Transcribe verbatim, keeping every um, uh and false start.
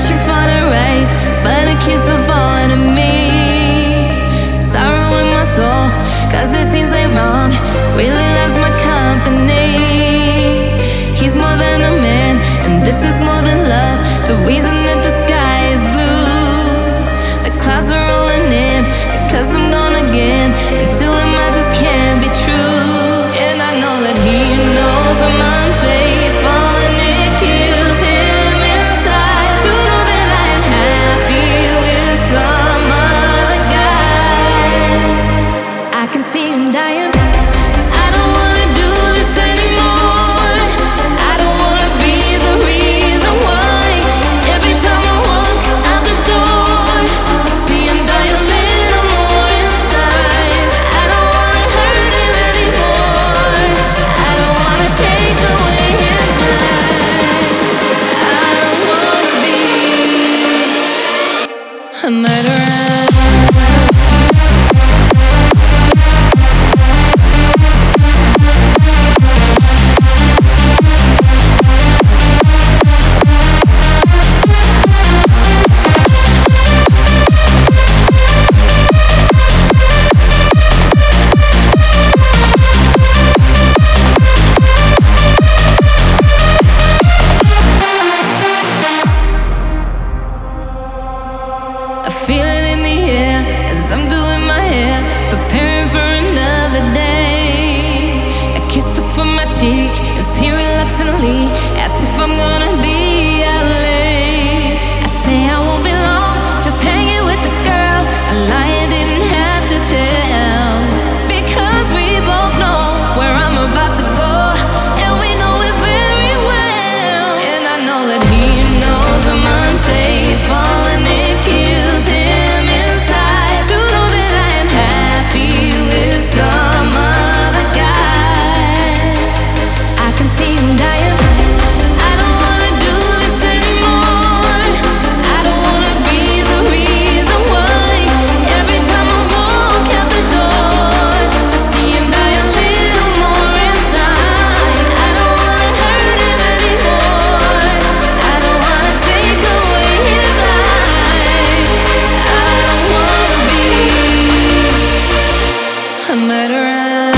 searching for the right, but it keeps avoiding me. Sorrow in my soul, cause it seems like wrong really loves my company. He's more than a man, and this is more than love. The reason that the sky is blue, the clouds are rolling in, because I'm gone again, until it might just can't be true. And I know that he knows I'm unfaithful, and it kills him inside to know that I am happy with some other guy. I can see him dying. I don't wanna do this anymore. I don't wanna be the reason why. Every time I walk out the door, I see him die a little more inside. I don't wanna hurt him anymore. I don't wanna take away his life. I don't wanna be a murderer. I feel it in the air as I'm doing my hair, preparing for another day. A kiss up on my cheek as he reluctantly asks if I'm gonna be out late. I say I won't be long, just hanging with the girls. A lie I didn't have to tell, because we both know where I'm about to go, and we know it very well. And I know that he knows I'm unfaithful, and it kills him inside to know that I am happy with some other guy. I can see him dying. I don't wanna do this anymore. I don't wanna be the reason why. Every time I walk out the door, I see him die a little more inside. I don't wanna hurt him anymore. I don't wanna take away his life. I don't wanna be a murderer.